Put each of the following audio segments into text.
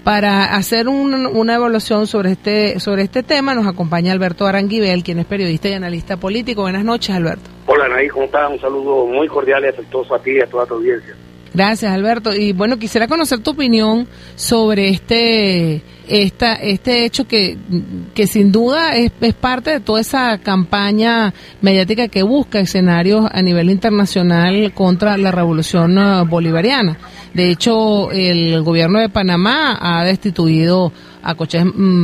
Para hacer una evaluación sobre este tema nos acompaña Alberto Aranguibel, quien es periodista y analista político. Buenas noches, Alberto. Hola, Anaí, ¿cómo estás? Un saludo muy cordial y afectuoso a ti y a toda tu audiencia. Gracias, Alberto. Y bueno, quisiera conocer tu opinión sobre este hecho que sin duda es parte de toda esa campaña mediática que busca escenarios a nivel internacional contra la revolución bolivariana. De hecho, el gobierno de Panamá ha destituido a Koché,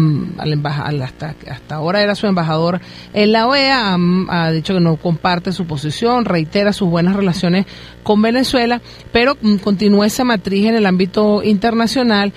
hasta ahora era su embajador en la OEA, ha dicho que no comparte su posición, reitera sus buenas relaciones con Venezuela, pero continúa esa matriz en el ámbito internacional.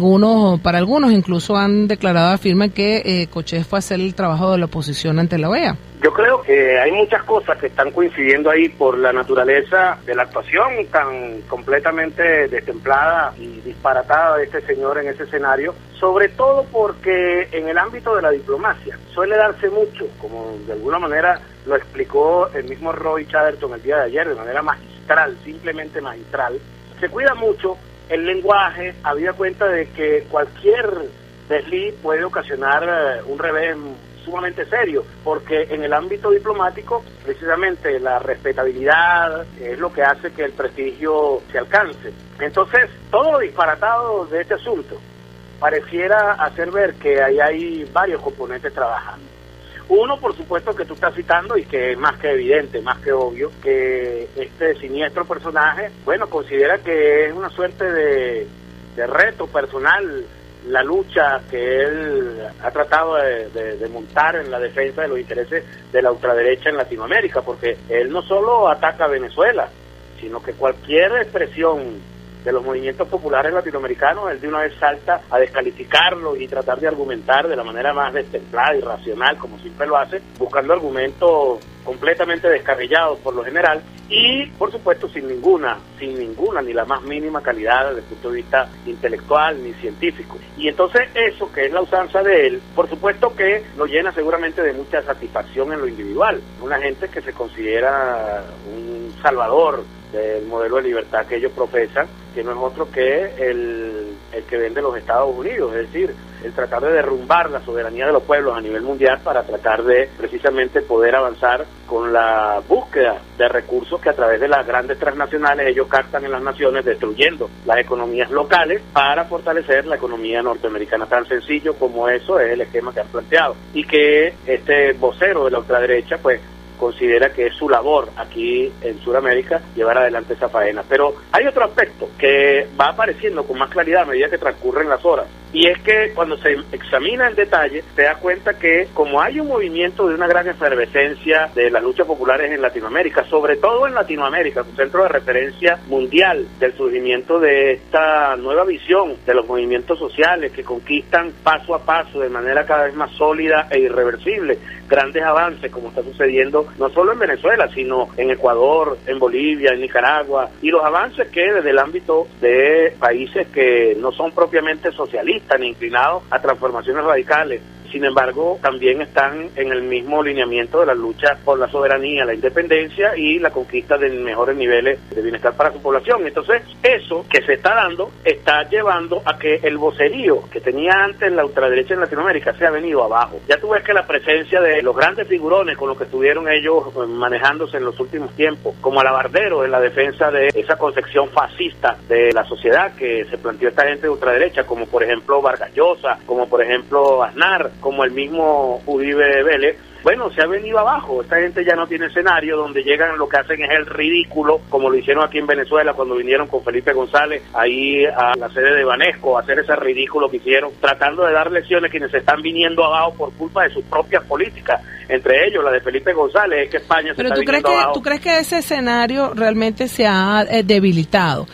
Para algunos incluso han declarado, afirman que Koché fue a hacer el trabajo de la oposición ante la OEA. Yo creo que hay muchas cosas que están coincidiendo ahí por la naturaleza de la actuación tan completamente destemplada y disparatada de este señor en ese escenario, sobre todo porque en el ámbito de la diplomacia suele darse mucho, como de alguna manera lo explicó el mismo Roy Chatterton el día de ayer, de manera magistral, simplemente magistral. Se cuida mucho el lenguaje, habida cuenta de que cualquier desliz puede ocasionar un revés sumamente serio, porque en el ámbito diplomático precisamente la respetabilidad es lo que hace que el prestigio se alcance. Entonces, todo lo disparatado de este asunto pareciera hacer ver que ahí hay varios componentes trabajando. Uno, por supuesto, que tú estás citando y que es más que evidente, más que obvio, que este siniestro personaje, bueno, considera que es una suerte de reto personal la lucha que él ha tratado de montar en la defensa de los intereses de la ultraderecha en Latinoamérica, porque él no solo ataca a Venezuela, sino que cualquier expresión de los movimientos populares latinoamericanos, él de una vez salta a descalificarlo y tratar de argumentar de la manera más destemplada y racional, como siempre lo hace, buscando argumentos completamente descabellados por lo general y, por supuesto, sin ninguna, ni la más mínima calidad desde el punto de vista intelectual ni científico. Y entonces eso, que es la usanza de él, por supuesto que lo llena seguramente de mucha satisfacción en lo individual. Una gente que se considera un salvador del modelo de libertad que ellos profesan, que no es otro que el que vende los Estados Unidos, es decir, el tratar de derrumbar la soberanía de los pueblos a nivel mundial para tratar de precisamente poder avanzar con la búsqueda de recursos que a través de las grandes transnacionales ellos captan en las naciones, destruyendo las economías locales para fortalecer la economía norteamericana. Tan sencillo como eso es el esquema que han planteado y que este vocero de la ultraderecha pues considera que es su labor aquí en Sudamérica llevar adelante esa faena. Pero hay otro aspecto que va apareciendo con más claridad a medida que transcurren las horas, y es que cuando se examina en detalle se da cuenta que como hay un movimiento de una gran efervescencia de las luchas populares en Latinoamérica, sobre todo en Latinoamérica, un centro de referencia mundial del surgimiento de esta nueva visión de los movimientos sociales que conquistan paso a paso de manera cada vez más sólida e irreversible grandes avances, como está sucediendo no solo en Venezuela, sino en Ecuador, en Bolivia, en Nicaragua, y los avances que desde el ámbito de países que no son propiamente socialistas ni inclinados a transformaciones radicales, sin embargo, también están en el mismo lineamiento de la lucha por la soberanía, la independencia y la conquista de mejores niveles de bienestar para su población. Entonces, eso que se está dando está llevando a que el vocerío que tenía antes la ultraderecha en Latinoamérica se ha venido abajo. Ya tú ves que la presencia de los grandes figurones con los que estuvieron ellos manejándose en los últimos tiempos, como alabarderos en la defensa de esa concepción fascista de la sociedad que se planteó esta gente de ultraderecha, como por ejemplo Vargas Llosa, como por ejemplo Aznar, como el mismo Uribe Vélez, bueno, se ha venido abajo. Esta gente ya no tiene escenario, donde llegan, lo que hacen es el ridículo, como lo hicieron aquí en Venezuela cuando vinieron con Felipe González ahí a la sede de Banesco a hacer ese ridículo que hicieron, tratando de dar lecciones a quienes se están viniendo abajo por culpa de sus propias políticas, entre ellos la de Felipe González, es que España se está viniendo abajo. ¿Tú crees que ese escenario realmente se ha debilitado,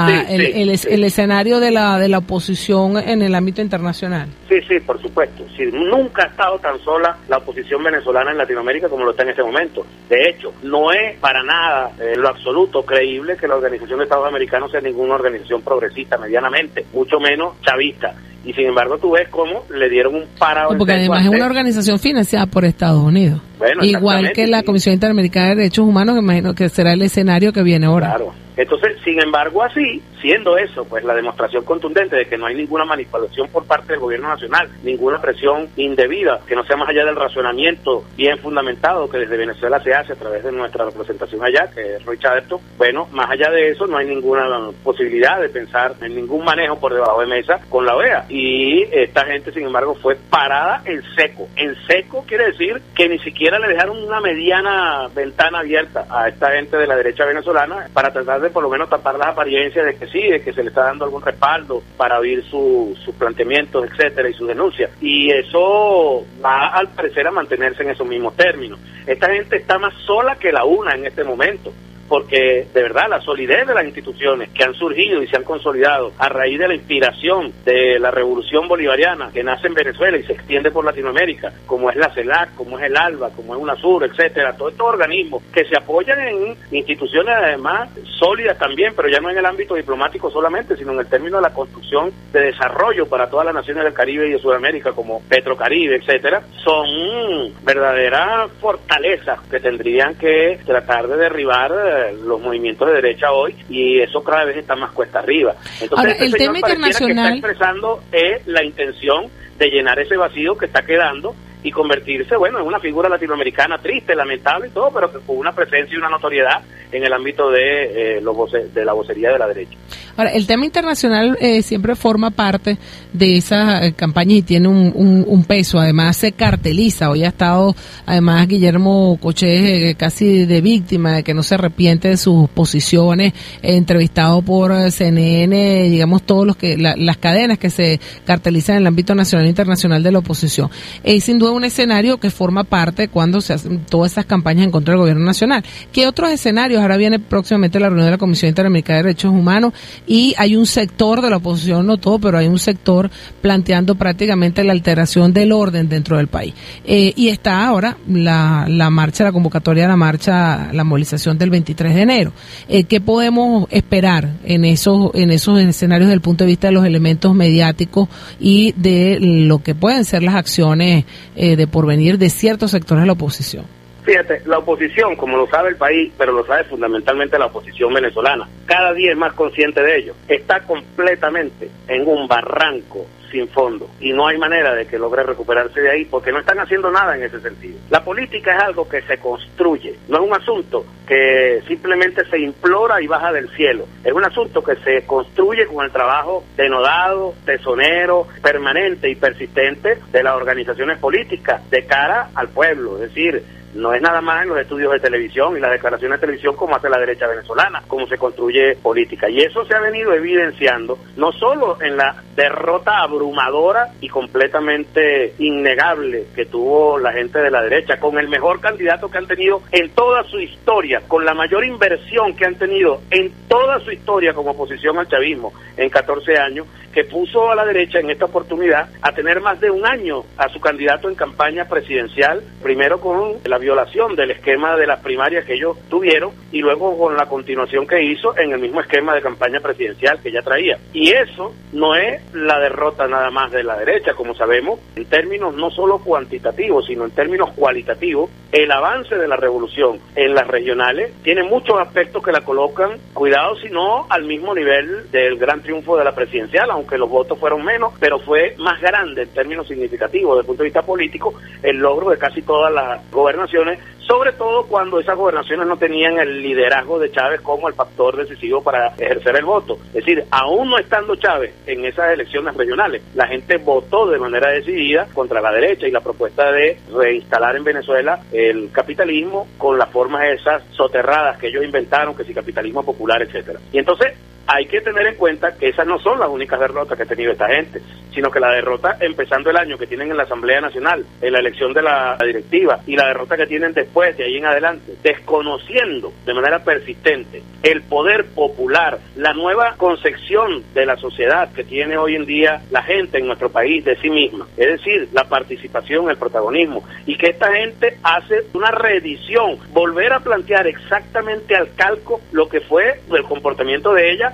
el escenario de la oposición en el ámbito internacional? Sí, por supuesto. Sí, nunca ha estado tan sola la oposición venezolana en Latinoamérica como lo está en este momento. De hecho, no es para nada en lo absoluto creíble que la Organización de Estados Americanos sea ninguna organización progresista medianamente, mucho menos chavista. Y sin embargo tú ves cómo le dieron un parado. Porque además es una organización financiada por Estados Unidos. Bueno, igual que la Comisión Interamericana de Derechos Humanos, que imagino que será el escenario que viene ahora. Claro. Entonces, sin embargo, así, siendo eso, pues la demostración contundente de que no hay ninguna manipulación por parte del gobierno nacional, ninguna presión indebida, que no sea más allá del razonamiento bien fundamentado que desde Venezuela se hace a través de nuestra representación allá, que es Roy Chatterton, bueno, más allá de eso no hay ninguna posibilidad de pensar en ningún manejo por debajo de mesa con la OEA. Y esta gente, sin embargo, fue parada en seco. En seco quiere decir que ni siquiera le dejaron una mediana ventana abierta a esta gente de la derecha venezolana para tratar de por lo menos tapar las apariencias de que sí, de que se le está dando algún respaldo para oír sus planteamientos, etcétera, y sus denuncias. Y eso va al parecer a mantenerse en esos mismos términos. Esta gente está más sola que la una en este momento, porque de verdad la solidez de las instituciones que han surgido y se han consolidado a raíz de la inspiración de la revolución bolivariana que nace en Venezuela y se extiende por Latinoamérica, como es la CELAC, como es el ALBA, como es UNASUR, etcétera, todos estos organismos que se apoyan en instituciones además sólidas también, pero ya no en el ámbito diplomático solamente, sino en el término de la construcción de desarrollo para todas las naciones del Caribe y de Sudamérica, como Petrocaribe, etcétera, son verdaderas fortalezas que tendrían que tratar de derribar los movimientos de derecha hoy, y eso cada vez está más cuesta arriba. Entonces, ahora, el tema internacional que está expresando es la intención de llenar ese vacío que está quedando y convertirse, bueno, en una figura latinoamericana triste, lamentable y todo, pero que con una presencia y una notoriedad en el ámbito de la vocería de la derecha. Ahora, el tema internacional siempre forma parte de esa campaña y tiene un peso, además se carteliza. Hoy ha estado, además, Guillermo Cochés casi de víctima, de que no se arrepiente de sus posiciones, entrevistado por CNN, digamos, todos las cadenas que se cartelizan en el ámbito nacional e internacional de la oposición. Sin duda un escenario que forma parte cuando se hacen todas esas campañas en contra del gobierno nacional. ¿Qué otros escenarios? Ahora viene próximamente la reunión de la Comisión Interamericana de Derechos Humanos y hay un sector de la oposición, no todo, pero hay un sector planteando prácticamente la alteración del orden dentro del país. Y está ahora la marcha, la convocatoria de la marcha, la movilización del 23 de enero. ¿Qué podemos esperar en esos escenarios desde el punto de vista de los elementos mediáticos y de lo que pueden ser las acciones de porvenir de ciertos sectores de la oposición? Fíjate, la oposición, como lo sabe el país, pero lo sabe fundamentalmente la oposición venezolana, cada día es más consciente de ello, está completamente en un barranco sin fondo y no hay manera de que logre recuperarse de ahí porque no están haciendo nada en ese sentido. La política es algo que se construye, no es un asunto que simplemente se implora y baja del cielo, es un asunto que se construye con el trabajo denodado, tesonero, permanente y persistente de las organizaciones políticas de cara al pueblo, es decir, no es nada más en los estudios de televisión y las declaraciones de televisión como hace la derecha venezolana, como se construye política. Y eso se ha venido evidenciando no solo en la derrota abrumadora y completamente innegable que tuvo la gente de la derecha, con el mejor candidato que han tenido en toda su historia, con la mayor inversión que han tenido en toda su historia como oposición al chavismo en 14 años, que puso a la derecha en esta oportunidad a tener más de un año a su candidato en campaña presidencial, primero con la violación del esquema de las primarias que ellos tuvieron y luego con la continuación que hizo en el mismo esquema de campaña presidencial que ya traía. Y eso no es la derrota nada más de la derecha, como sabemos, en términos no solo cuantitativos, sino en términos cualitativos, el avance de la revolución en las regionales tiene muchos aspectos que la colocan, cuidado si no al mismo nivel del gran triunfo de la presidencial, aunque los votos fueron menos, pero fue más grande en términos significativos desde el punto de vista político el logro de casi todas las gobernaciones, sobre todo cuando esas gobernaciones no tenían el liderazgo de Chávez como el factor decisivo para ejercer el voto. Es decir, aún no estando Chávez en esas elecciones regionales, la gente votó de manera decidida contra la derecha y la propuesta de reinstalar en Venezuela el capitalismo con las formas esas soterradas que ellos inventaron, que si capitalismo popular, etcétera. Y entonces hay que tener en cuenta que esas no son las únicas derrotas que ha tenido esta gente, sino que la derrota empezando el año que tienen en la Asamblea Nacional, en la elección de la directiva, y la derrota que tienen después, de ahí en adelante, desconociendo de manera persistente el poder popular, la nueva concepción de la sociedad que tiene hoy en día la gente en nuestro país de sí misma, es decir, la participación, el protagonismo, y que esta gente hace una reedición, volver a plantear exactamente al calco lo que fue el comportamiento de ella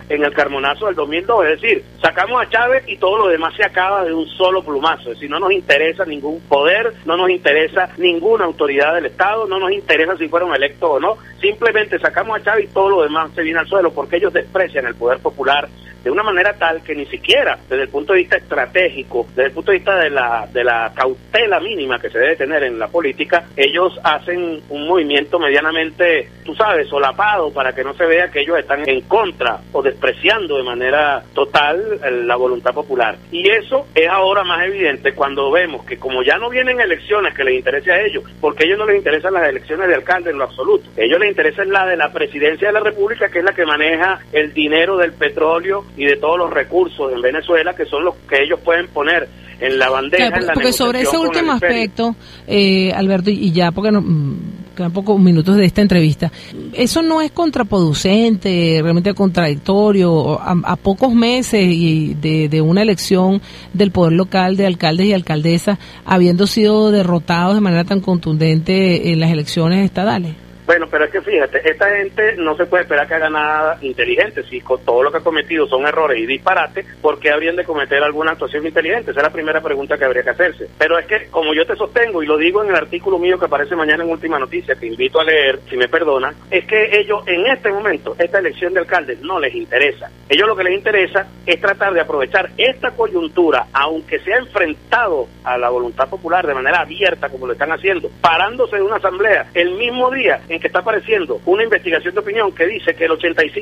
en el Carmonazo del 2002, es decir, sacamos a Chávez y todo lo demás se acaba de un solo plumazo, es decir, no nos interesa ningún poder, no nos interesa ninguna autoridad del Estado, no nos interesa si fueron electos o no, simplemente sacamos a Chávez y todo lo demás se viene al suelo porque ellos desprecian el poder popular de una manera tal que ni siquiera desde el punto de vista estratégico, desde el punto de vista de la cautela mínima que se debe tener en la política, ellos hacen un movimiento medianamente, tú sabes, solapado para que no se vea que ellos están en contra o despreciando de manera total la voluntad popular. Y eso es ahora más evidente cuando vemos que como ya no vienen elecciones que les interese a ellos, porque a ellos no les interesan las elecciones de alcalde en lo absoluto, a ellos les interesa la de la presidencia de la República, que es la que maneja el dinero del petróleo y de todos los recursos en Venezuela, que son los que ellos pueden poner en la bandeja. Claro, en la porque sobre ese último aspecto, Alberto, y ya porque no quedan pocos minutos de esta entrevista, eso no es contraproducente, realmente contradictorio, a pocos meses y de una elección del poder local de alcaldes y alcaldesas habiendo sido derrotados de manera tan contundente en las elecciones estadales. Bueno, pero es que fíjate, esta gente no se puede esperar que haga nada inteligente. Si con todo lo que ha cometido son errores y disparates, ¿por qué habrían de cometer alguna actuación inteligente? Esa es la primera pregunta que habría que hacerse. Pero es que, como yo te sostengo, y lo digo en el artículo mío que aparece mañana en Última Noticia, que invito a leer, si me perdonan, es que ellos en este momento, esta elección de alcaldes no les interesa. Ellos lo que les interesa es tratar de aprovechar esta coyuntura, aunque sea enfrentado a la voluntad popular de manera abierta, como lo están haciendo, parándose de una asamblea el mismo día en que está apareciendo una investigación de opinión que dice que el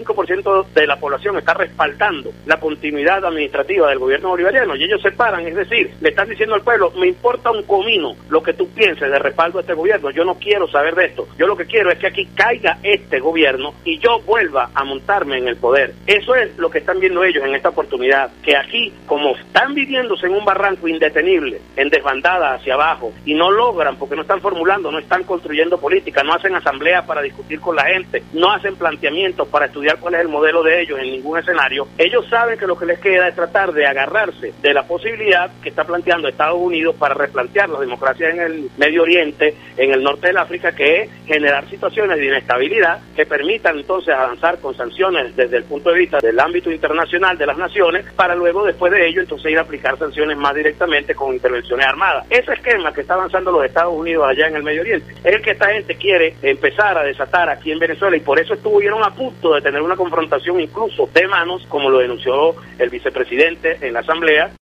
85% de la población está respaldando la continuidad administrativa del gobierno bolivariano, y ellos se paran, es decir, le están diciendo al pueblo, me importa un comino lo que tú pienses de respaldo a este gobierno, yo no quiero saber de esto, yo lo que quiero es que aquí caiga este gobierno y yo vuelva a montarme en el poder. Eso es lo que están viendo ellos en esta oportunidad, que aquí, como están viviéndose en un barranco indetenible, en desbandada hacia abajo, y no logran, porque no están formulando, no están construyendo política, no hacen asamblea para discutir con la gente, no hacen planteamientos para estudiar cuál es el modelo de ellos en ningún escenario, ellos saben que lo que les queda es tratar de agarrarse de la posibilidad que está planteando Estados Unidos para replantear la democracia en el Medio Oriente, en el norte del África, que es generar situaciones de inestabilidad que permitan entonces avanzar con sanciones desde el punto de vista del ámbito internacional de las naciones, para luego después de ello entonces ir a aplicar sanciones más directamente con intervenciones armadas. Ese esquema que está avanzando los Estados Unidos allá en el Medio Oriente es el que esta gente quiere empezar a desatar aquí en Venezuela, y por eso estuvieron a punto de tener una confrontación incluso de manos, como lo denunció el vicepresidente en la asamblea.